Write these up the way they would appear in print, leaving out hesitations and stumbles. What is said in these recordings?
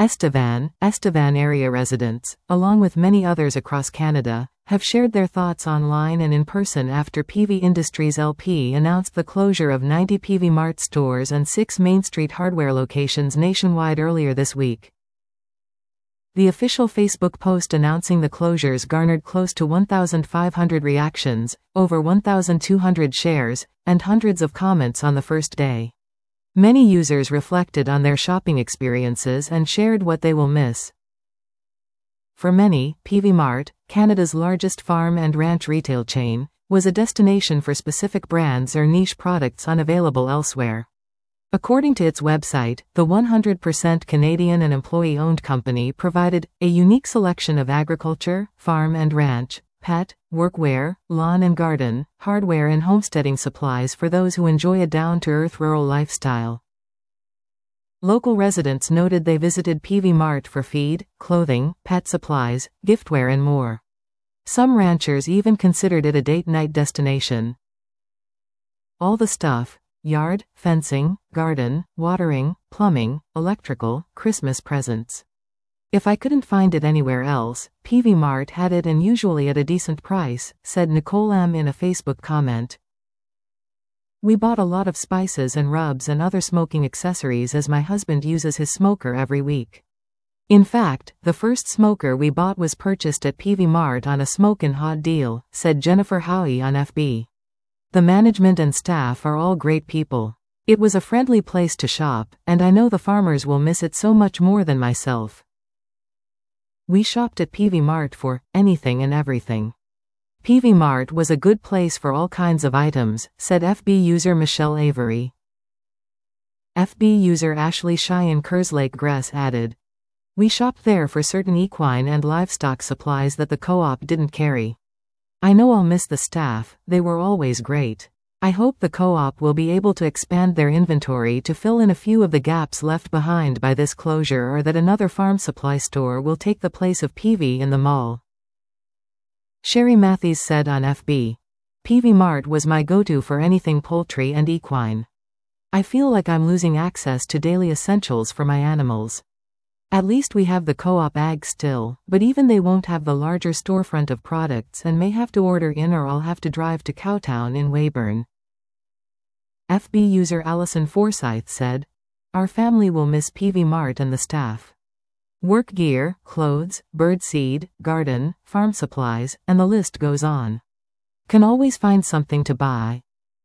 Estevan area residents, along with many others across Canada, have shared their thoughts online and in person after PV Industries LP announced the closure of 90 PV Mart stores and 6 Main Street hardware locations nationwide earlier this week. The official Facebook post announcing the closures garnered close to 1,500 reactions, over 1,200 shares, and hundreds of comments on the first day. Many users reflected on their shopping experiences and shared what they will miss. For many, PV Mart, Canada's largest farm and ranch retail chain, was a destination for specific brands or niche products unavailable elsewhere. According to its website, the 100% Canadian and employee-owned company provided a unique selection of agriculture, farm and ranch, pet, workwear, lawn and garden, hardware and homesteading supplies for those who enjoy a down-to-earth rural lifestyle. Local residents noted they visited PV Mart for feed, clothing, pet supplies, giftware and more. Some ranchers even considered it a date-night destination. All the stuff: yard, fencing, garden, watering, plumbing, electrical, Christmas presents. If I couldn't find it anywhere else, PV Mart had it, and usually at a decent price, said Nicole M. in a Facebook comment. We bought a lot of spices and rubs and other smoking accessories as my husband uses his smoker every week. In fact, the first smoker we bought was purchased at PV Mart on a smokin' hot deal, said Jennifer Howie on FB. The management and staff are all great people. It was a friendly place to shop, and I know the farmers will miss it so much more than myself. We shopped at PV Mart for anything and everything. PV Mart was a good place for all kinds of items, said FB user Michelle Avery. FB user Ashley Cheyenne Kerslake Gress added, we shopped there for certain equine and livestock supplies that the co-op didn't carry. I know I'll miss the staff, they were always great. I hope the co-op will be able to expand their inventory to fill in a few of the gaps left behind by this closure, or that another farm supply store will take the place of PV in the mall. Sherry Matthews said on FB, PV Mart was my go-to for anything poultry and equine. I feel like I'm losing access to daily essentials for my animals. At least we have the co-op ag still, but even they won't have the larger storefront of products and may have to order in, or I'll have to drive to Cowtown in Weyburn. FB user Allison Forsyth said, our family will miss PV Mart and the staff. Work gear, clothes, bird seed, garden, farm supplies, and the list goes on. Can always find something to buy.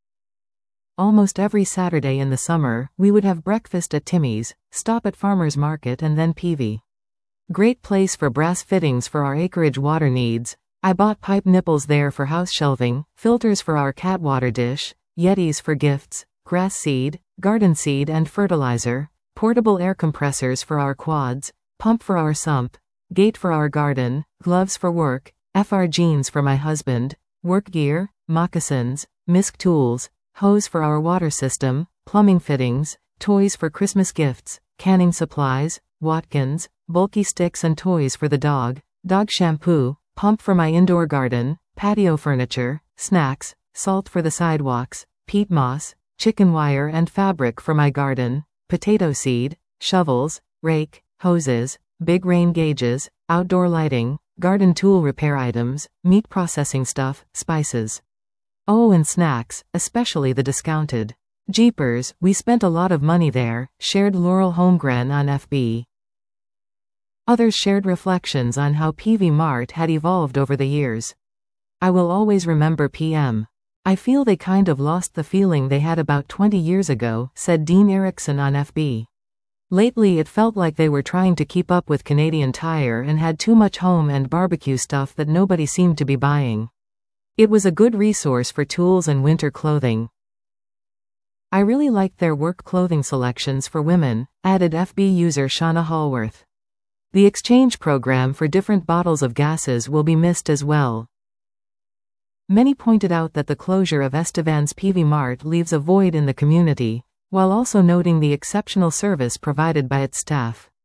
Almost every Saturday in the summer, we would have breakfast at Timmy's, stop at Farmer's Market and then PV. Great place for brass fittings for our acreage water needs. I bought pipe nipples there for house shelving, filters for our cat water dish, Yetis for gifts, grass seed, garden seed and fertilizer, portable air compressors for our quads, pump for our sump, gate for our garden, gloves for work, FR jeans for my husband, work gear, moccasins, misc tools, hose for our water system, plumbing fittings, toys for Christmas gifts, canning supplies, Watkins, bulky sticks and toys for the dog shampoo, pump for my indoor garden, patio furniture, snacks, salt for the sidewalks, peat moss, chicken wire and fabric for my garden, potato seed, shovels, rake, hoses, big rain gauges, outdoor lighting, garden tool repair items, meat processing stuff, spices. Oh, and snacks, especially the discounted. Jeepers, we spent a lot of money there, shared Laurel Holmgren on FB. Others shared reflections on how PV Mart had evolved over the years. I will always remember PM. I feel they kind of lost the feeling they had about 20 years ago, said Dean Erickson on FB. Lately it felt like they were trying to keep up with Canadian Tire and had too much home and barbecue stuff that nobody seemed to be buying. It was a good resource for tools and winter clothing. I really liked their work clothing selections for women, added FB user Shauna Hallworth. The exchange program for different bottles of gases will be missed as well. Many pointed out that the closure of Estevan's PV Mart leaves a void in the community, while also noting the exceptional service provided by its staff.